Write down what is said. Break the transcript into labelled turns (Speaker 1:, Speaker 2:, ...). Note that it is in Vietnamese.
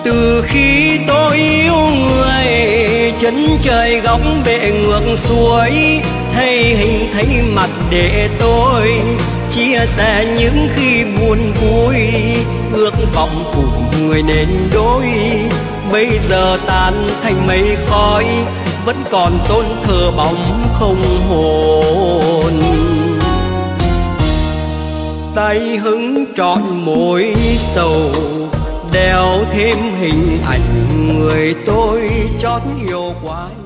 Speaker 1: Từ khi tôi yêu người, chân trời góc bể ngược suối, thấy hình thấy mặt để tôi chia sẻ những khi buồn vui, ước vọng cùng người nên đôi. Bây giờ tan thành mây khói, vẫn còn tôn thờ bóng không hồn. Tay hứng trọn mối sầu, đeo thêm hình ảnh người tôi chót yêu quá.